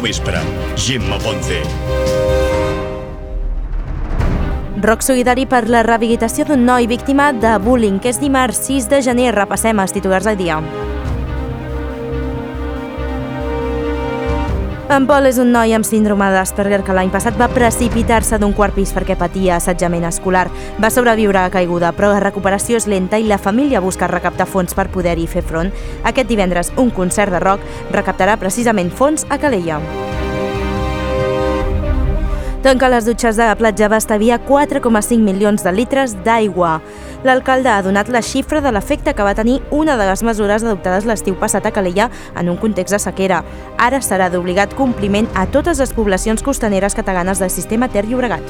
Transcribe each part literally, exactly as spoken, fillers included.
vespre. Gemma Ponce. Rock solidari per la rehabilitació d'un noi víctima de bullying, que és dimarts sis de gener. Repassem els titulars del dia. En Pol és un noi amb síndrome d'Asperger que l'any passat va precipitar-se d'un quart pis perquè patia assetjament escolar. Va sobreviure a caiguda, però la recuperació és lenta i la família busca recaptar fons per poder-hi fer front. Aquest divendres, un concert de rock recaptarà precisament fons a Calella. Tancar les dutxes de la platja va estalviar quatre coma cinc milions de litres d'aigua. L'alcalde ha donat la xifra de l'efecte que va tenir una de les mesures adoptades l'estiu passat a Calella en un context de sequera. Ara serà d'obligat compliment a totes les poblacions costaneres catalanes del sistema Ter Llobregat.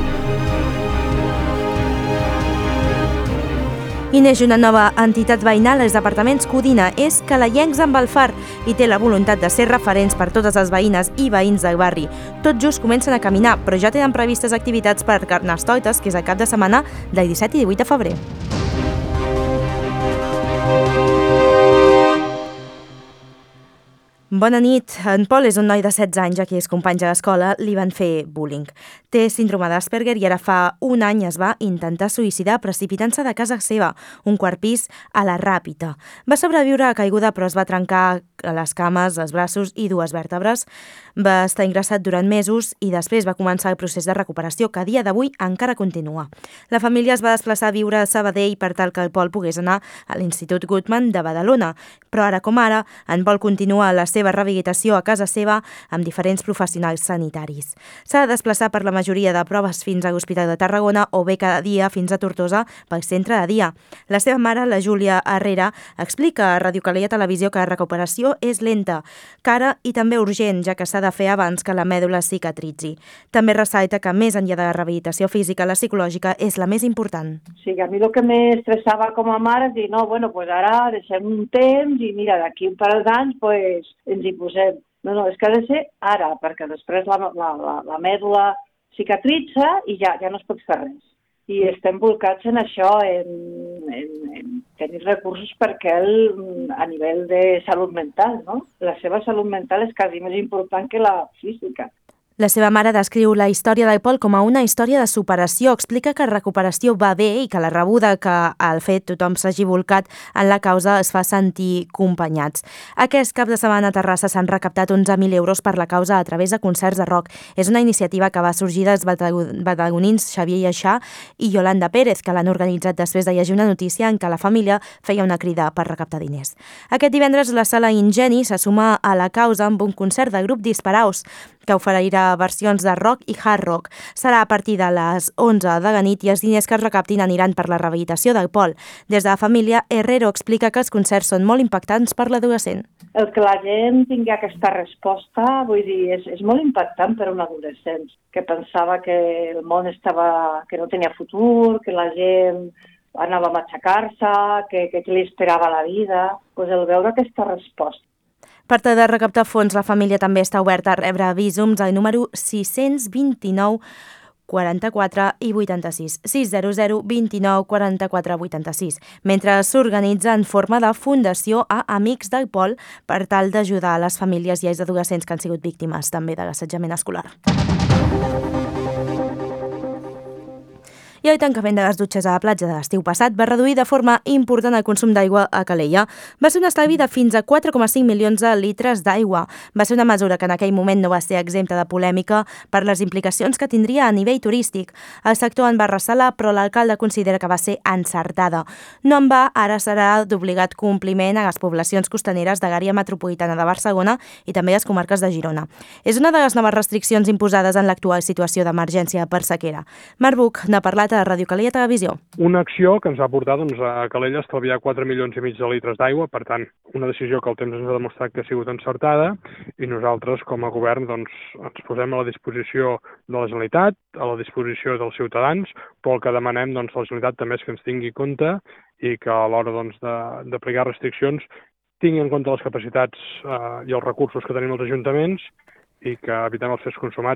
I neix una nova entitat veïnal als departaments Codina. És Calellencs amb el Far i té la voluntat de ser referents per totes les veïnes i veïns del barri. Tot just comencen a caminar, però ja tenen previstes activitats per Carnestoltes, que és el cap de setmana del disset i divuit de febrer. Bona nit. En Pol és un noi de setze anys a qui els companys de l'escola li van fer bullying. Té síndrome d'Asperger i ara fa un any es va intentar suïcidar precipitant-se de casa seva, un quart pis a la Ràpita. Va sobreviure a caiguda però es va trencar les cames, els braços i dues vèrtebres. Va estar ingressat durant mesos i després va començar el procés de recuperació que a dia d'avui encara continua. La família es va desplaçar a viure a Sabadell per tal que el Pol pogués anar a l'Institut Guttmann de Badalona, però ara com ara en Pol continua la seva rehabilitació a casa seva amb diferents professionals sanitaris. S'ha de desplaçar per la majoria de proves fins a l'Hospital de Tarragona o bé cada dia fins a Tortosa pel centre de dia. La seva mare, la Júlia Herrera, explica a Ràdio Calella Televisió que la recuperació és lenta, cara i també urgent, ja que s'ha de fer abans que la mèdula cicatritzi. També ressalta que més enllà de la rehabilitació física, la psicològica és la més important. Sí, a mi el que m'estressava com a mare és dir, no, bueno, pues ara deixem un temps i mira, d'aquí un parell d'anys pues, ens hi posem. No, no, és que ha de ser ara, perquè després la, la, la, la mèdula cicatritza i ja, ja no es pot fer res. I estem volcats en això, en, en, en tenir recursos perquè el, a nivell de salut mental, no? La seva salut mental és quasi més important que la física. La seva mare descriu la història del Pol com a una història de superació. Explica que la recuperació va bé i que la rebuda que al fet tothom s'hagi volcat en la causa es fa sentir acompanyats. Aquest cap de setmana a Terrassa s'han recaptat onze mil euros per la causa a través de concerts de rock. És una iniciativa que va sorgir dels badalonins Xavier Iaixà i Yolanda Pérez, que l'han organitzat després de llegir una notícia en què la família feia una crida per recaptar diners. Aquest divendres la Sala Ingeni se suma a la causa amb un concert de grup Disparaus, que oferirà versions de rock i hard rock. Serà a partir de les onze de la nit i els diners que es recaptin aniran per la rehabilitació del Pol. Des de la família, Herrero explica que els concerts són molt impactants per l'adolescent. El que la gent tingui aquesta resposta, vull dir, és, és molt impactant per a un adolescent que pensava que el món estava, que no tenia futur, que la gent anava a matxacar-se, que, que li esperava la vida. Pues el veure aquesta resposta. Per tal de recaptar fons, la família també està oberta a rebre visums al número sis vint-i-nou quaranta-quatre i vuitanta-sis, sis zero zero vint-i-nou quaranta-quatre vuitanta-sis, mentre s'organitza en forma de fundació a Amics del Pol per tal d'ajudar a les famílies i als adolescents que han sigut víctimes també de l'assetjament escolar. I el tancament de les dutxes a la platja de l'estiu passat va reduir de forma important el consum d'aigua a Calella. Va ser un estalvi de fins a quatre coma cinc milions de litres d'aigua. Va ser una mesura que en aquell moment no va ser exempta de polèmica per les implicacions que tindria a nivell turístic. El sector en va ressalar, però l'alcalde considera que va ser encertada. No en va, ara serà d'obligat compliment a les poblacions costaneres de l'àrea metropolitana de Barcelona i també les comarques de Girona. És una de les noves restriccions imposades en l'actual situació d'emergència per sequera. Marc Buch n'ha parlat a Ràdio Calella Televisió. Una acció que ens va portar doncs, a Calella a estalviar quatre milions i mig de litres d'aigua, per tant, una decisió que el temps ens ha demostrat que ha sigut encertada i nosaltres, com a govern, doncs, ens posem a la disposició de la Generalitat, a la disposició dels ciutadans, però el que demanem doncs, a la Generalitat també és que ens tingui compte i que a l'hora doncs, d'aplicar restriccions tingui en compte les capacitats eh, i els recursos que tenim els ajuntaments i que evitem els fets consumats.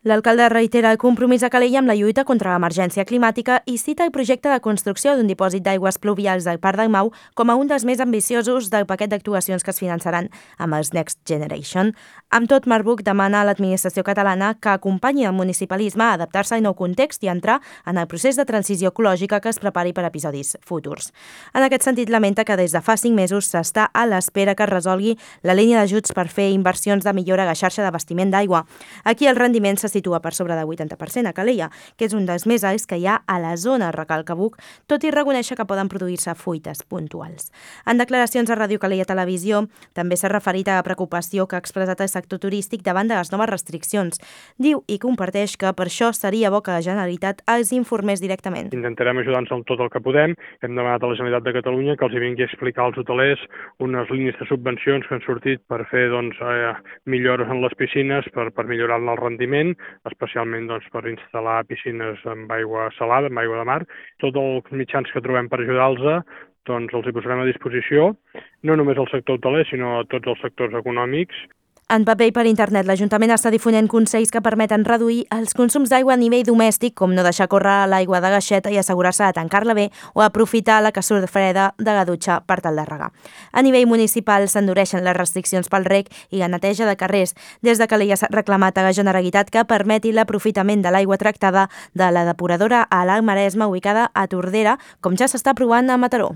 L'alcalde reitera el compromís a Calella amb la lluita contra l'emergència climàtica i cita el projecte de construcció d'un dipòsit d'aigües pluvials del Parc del Mau com a un dels més ambiciosos del paquet d'actuacions que es finançaran amb els Next Generation. Amb tot, Marbuch demana a l'administració catalana que acompanyi el municipalisme a adaptar-se al nou context i entrar en el procés de transició ecològica que es prepari per episodis futurs. En aquest sentit, lamenta que des de fa cinc mesos s'està a l'espera que es resolgui la línia d'ajuts per fer inversions de millora a la xarxa d'abastiment d'aigua. Aquí el rendiment se situa per sobre del vuitanta per cent a Calella, que és un dels més alts que hi ha a la zona, recalca Buch, tot i reconèixer que poden produir-se fuites puntuals. En declaracions a Ràdio Calella Televisió, també s'ha referit a la preocupació que ha expressat el sector turístic davant de les noves restriccions. Diu i comparteix que per això seria bo que la Generalitat els informés directament. Intentarem ajudar-nos en tot el que podem. Hem demanat a la Generalitat de Catalunya que els hi vingui a explicar als hotelers unes línies de subvencions que han sortit per fer doncs, eh, millores en les piscines, per, per millorar el rendiment, especialment doncs, per instal·lar piscines amb aigua salada, amb aigua de mar. Tots els mitjans que trobem per ajudar-los doncs, els hi posarem a disposició, no només al sector hoteler, sinó a tots els sectors econòmics. En paper i per internet, l'Ajuntament està difonent consells que permeten reduir els consums d'aigua a nivell domèstic, com no deixar córrer l'aigua de gaixeta i assegurar-se de tancar-la bé o aprofitar la que surt freda de la dutxa per tal de regar. A nivell municipal s'endureixen les restriccions pel reg i la neteja de carrers, des de Calella s'ha reclamat a la Generalitat que permeti l'aprofitament de l'aigua tractada de la depuradora a l'Alt Maresme ubicada a Tordera, com ja s'està provant a Mataró.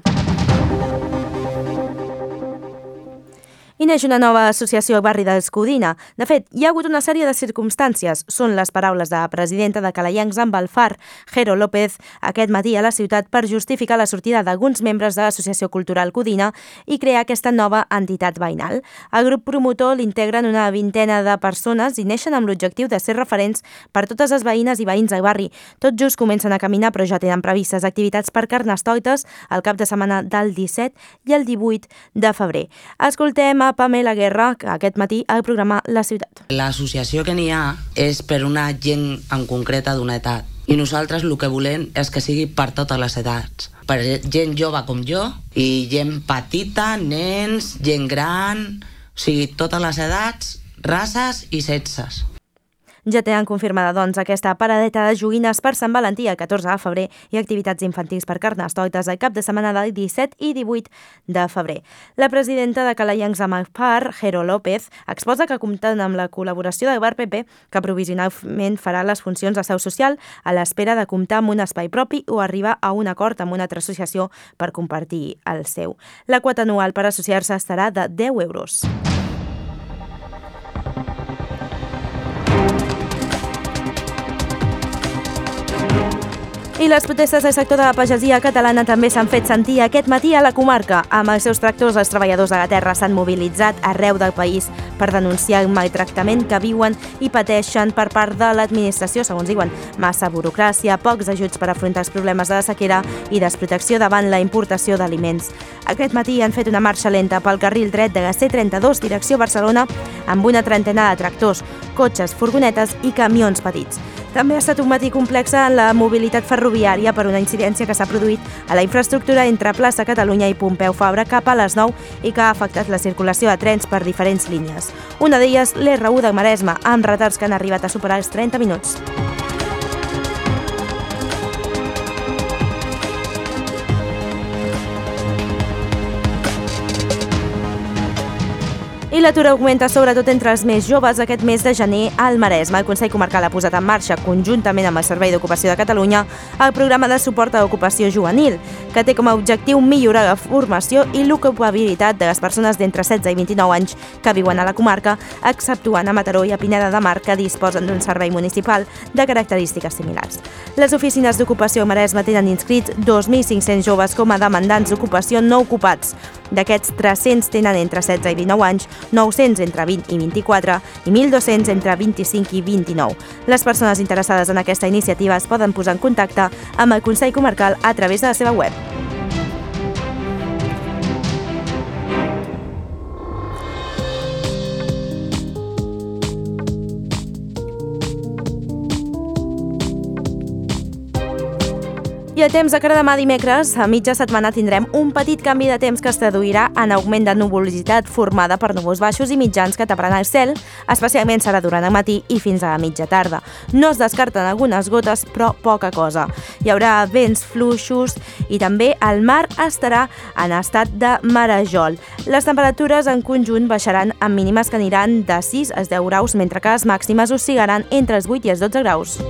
I neix una nova associació al barri d'Escudina. De fet, hi ha hagut una sèrie de circumstàncies. Són les paraules de la presidenta de Calellencs amb el Far, Jero López, aquest matí a la ciutat per justificar la sortida d'alguns membres de l'Associació Cultural Codina i crear aquesta nova entitat veïnal. El grup promotor l'integren una vintena de persones i neixen amb l'objectiu de ser referents per totes les veïnes i veïns del barri. Tot just comencen a caminar, però ja tenen previstes activitats per Carnestoltes el cap de setmana del disset i el divuit de febrer. Escoltem a Pamela Guerra, aquest matí al programa La Ciutat. L'associació que n'hi ha és per una gent en concreta d'una edat. I nosaltres el que volem és que sigui per totes les edats. Per gent jove com jo i gent petita, nens, gent gran, o sigui, totes les edats, races i sexes. Ja tenen confirmada, doncs, aquesta paradeta de joguines per Sant Valentí el catorze de febrer i activitats infantils per Carnestoltes el cap de setmana del disset i divuit de febrer. La presidenta de Calellencs amb el Far, Jero López, exposa que compten amb la col·laboració del Bar P P, que provisionalment farà les funcions de seu social a l'espera de comptar amb un espai propi o arribar a un acord amb una altra associació per compartir el seu. La quota anual per associar-se estarà de deu euros. I les protestes del sector de la pagesia catalana també s'han fet sentir aquest matí a la comarca. Amb els seus tractors, els treballadors de la terra s'han mobilitzat arreu del país per denunciar el maltractament que viuen i pateixen per part de l'administració, segons diuen. Massa burocràcia, pocs ajuts per afrontar els problemes de la sequera i desprotecció davant la importació d'aliments. Aquest matí han fet una marxa lenta pel carril dret de la C trenta-dos direcció Barcelona amb una trentena de tractors, cotxes, furgonetes i camions petits. També ha estat un matí complex en la mobilitat ferroviària per una incidència que s'ha produït a la infraestructura entre Plaça Catalunya i Pompeu Fabra cap a les nou i que ha afectat la circulació de trens per diferents línies. Una d'elles, l'R u del Maresme, amb retards que han arribat a superar els trenta minuts. I l'atur augmenta sobretot entre els més joves aquest mes de gener al Maresme. El Consell Comarcal ha posat en marxa, conjuntament amb el Servei d'Ocupació de Catalunya, el programa de suport a l'ocupació juvenil, que té com a objectiu millorar la formació i l'ocupabilitat de les persones d'entre setze i vint-i-nou anys que viuen a la comarca, exceptuant a Mataró i a Pineda de Mar, que disposen d'un servei municipal de característiques similars. Les oficines d'ocupació al Maresme tenen inscrits dos mil cinc-cents joves com a demandants d'ocupació no ocupats. D'aquests, tres-cents tenen entre setze i dinou anys, nou-cents entre vint i vint-i-quatre i mil dos-cents entre vint-i-cinc i vint-i-nou. Les persones interessades en aquesta iniciativa es poden posar en contacte amb el Consell Comarcal a través de la seva web. I a temps de cara demà dimecres, a mitja setmana tindrem un petit canvi de temps que es traduirà en augment de nuvolositat formada per núvols baixos i mitjans que taparan el cel, especialment serà durant el matí i fins a la mitja tarda. No es descarten algunes gotes, però poca cosa. Hi haurà vents fluixos i també el mar estarà en estat de marejol. Les temperatures en conjunt baixaran amb mínimes que aniran de sis als deu graus, mentre que les màximes oscil·laran entre els vuit i els dotze graus.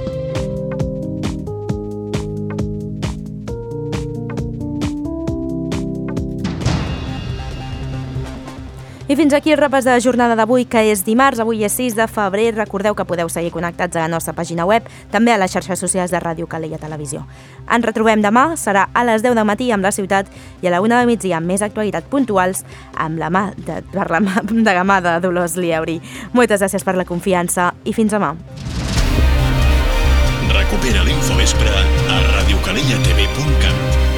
I fins aquí el repàs de la jornada d'avui, que és dimarts, avui és sis de febrer. Recordeu que podeu seguir connectats a la nostra pàgina web, també a les xarxes socials de Ràdio Calella Televisió. Ens retrobem demà, serà a les deu del matí amb La Ciutat i a la una del migdia amb més actualitat puntuals amb la mà de, per la mà de la mà de Dolors Lieuri. Moltes gràcies per la confiança i fins demà. Recupera l'Infovespre a radiocalellatv punt cat.